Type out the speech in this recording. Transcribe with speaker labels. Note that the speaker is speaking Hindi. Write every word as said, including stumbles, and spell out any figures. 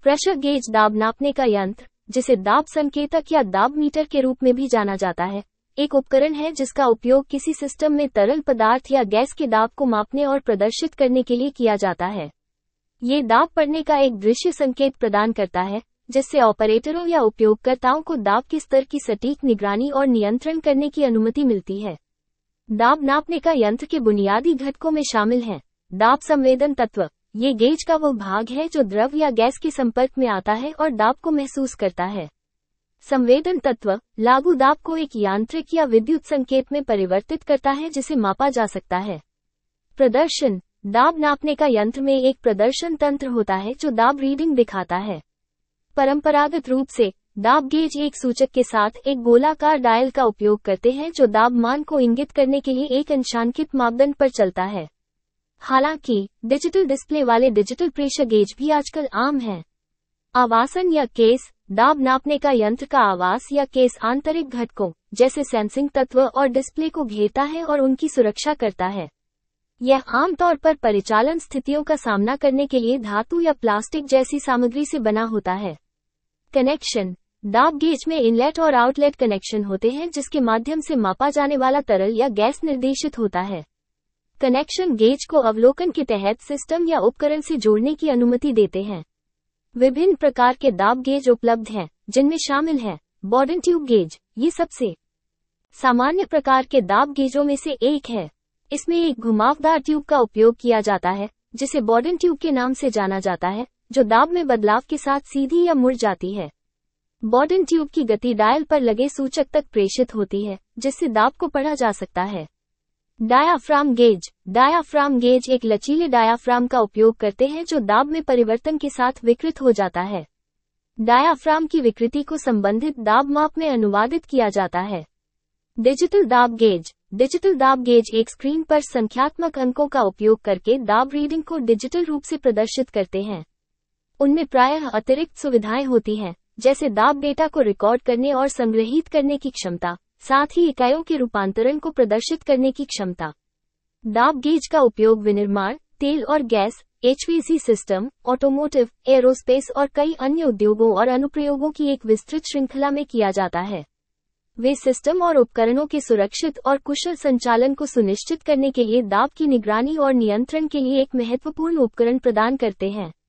Speaker 1: प्रेशर गेज दाब नापने का यंत्र, जिसे दाब संकेतक या दाब मीटर के रूप में भी जाना जाता है, एक उपकरण है जिसका उपयोग किसी सिस्टम में तरल पदार्थ या गैस के दाब को मापने और प्रदर्शित करने के लिए किया जाता है। ये दाब पढ़ने का एक दृश्य संकेत प्रदान करता है, जिससे ऑपरेटरों या उपयोगकर्ताओं को दाब के स्तर की सटीक निगरानी और नियंत्रण करने की अनुमति मिलती है। दाब नापने का यंत्र के बुनियादी घटकों में शामिल हैं। दाब संवेदन तत्व, ये गेज का वो भाग है जो द्रव या गैस के संपर्क में आता है और दाब को महसूस करता है। संवेदन तत्व, लागू दाब को एक यांत्रिक या विद्युत संकेत में परिवर्तित करता है जिसे मापा जा सकता है। प्रदर्शन, दाब नापने का यंत्र में एक प्रदर्शन तंत्र होता है जो दाब रीडिंग दिखाता है। परंपरागत रूप से, दाब गेज एक सूचक के साथ एक गोलाकार डायल का उपयोग करते हैं जो दाब मान को इंगित करने के लिए एक अंशांकित मापदंड पर चलता है। हालांकि, डिजिटल डिस्प्ले वाले डिजिटल प्रेशर गेज भी आजकल आम हैं। आवासन या केस, दाब नापने का यंत्र का आवास या केस आंतरिक घटकों, जैसे सेंसिंग तत्व और डिस्प्ले को घेरता है और उनकी सुरक्षा करता है। यह आमतौर पर परिचालन स्थितियों का सामना करने के लिए धातु या प्लास्टिक जैसी सामग्री से बना होता है। कनेक्शन, दाब गेज में इनलेट और आउटलेट कनेक्शन होते हैं जिसके माध्यम से मापा जाने वाला तरल या गैस निर्देशित होता है। कनेक्शन गेज को अवलोकन के तहत सिस्टम या उपकरण से जोड़ने की अनुमति देते हैं। विभिन्न प्रकार के दाब गेज उपलब्ध हैं, जिनमें शामिल हैं बॉर्डन ट्यूब गेज, ये सबसे सामान्य प्रकार के दाब गेजों में से एक है। इसमें एक घुमावदार ट्यूब का उपयोग किया जाता है, जिसे बॉर्डन ट्यूब के नाम से जाना जाता है, जो दाब में बदलाव के साथ सीधी या मुड़ जाती है। बॉर्डन ट्यूब की गति डायल पर लगे सूचक तक प्रेषित होती है, जिससे दाब को पढ़ा जा सकता है। डायाफ्राम गेज, डायाफ्राम गेज एक लचीले डायाफ्राम का उपयोग करते हैं जो दाब में परिवर्तन के साथ विकृत हो जाता है। डायाफ्राम की विकृति को संबंधित दाब माप में अनुवादित किया जाता है। डिजिटल दाब गेज, डिजिटल दाब गेज एक स्क्रीन पर संख्यात्मक अंकों का उपयोग करके दाब रीडिंग को डिजिटल रूप से प्रदर्शित करते हैं। उनमें प्रायः अतिरिक्त सुविधाएं होती हैं, जैसे दाब डेटा को रिकॉर्ड करने और संग्रहीत करने की क्षमता, साथ ही इकाइयों के रूपांतरण को प्रदर्शित करने की क्षमता। दाब गेज का उपयोग विनिर्माण, तेल और gas, HVAC system, automotive, aerospace और कई अन्य उद्योगों और अनुप्रयोगों की एक विस्तृत श्रृंखला में किया जाता है। वे सिस्टम और उपकरणों के सुरक्षित और कुशल संचालन को सुनिश्चित करने के लिए दाब की निगरानी और नियंत्रण के लिए एक महत्वपूर्ण उपकरण प्रदान करते हैं।